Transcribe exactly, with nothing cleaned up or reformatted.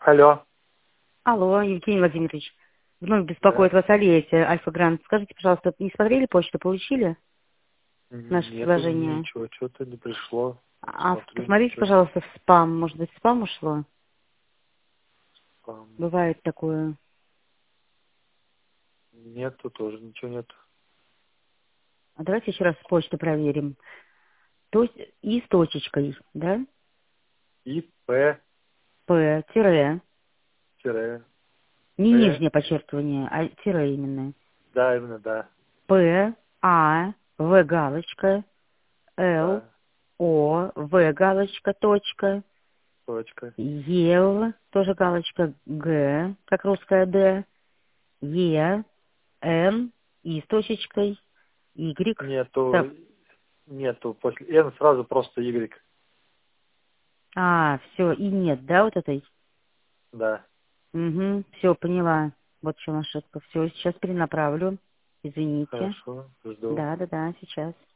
Алло. Алло, Евгений Владимирович. Вновь Да. беспокоит вас Олеся, Альфа-Грант. Скажите, пожалуйста, не смотрели почту, получили наше Нету предложение? ничего, что-то не пришло. Не А смотрю посмотрите, ничего. пожалуйста, в спам. Может быть, в спам ушло? Спам. Бывает такое. Нету тоже, ничего нету. А давайте еще раз почту проверим. То есть и с точечкой, да? И П, П, тире. тире, Не П, нижнее подчеркивание, а тире именно. да, именно, да, П, А, В галочка, Л, да, О, В галочка, точка. точка. Ел, тоже галочка, Г, как русская Д, Е, Н, И с точечкой, Y. Нету, Так, нету, после Н сразу просто Y, а, все, и нет, да, вот этой? да. Угу, все, поняла. Вот в чем ошибка. Все, сейчас перенаправлю. Извините. Хорошо, жду. Да, да, да, сейчас.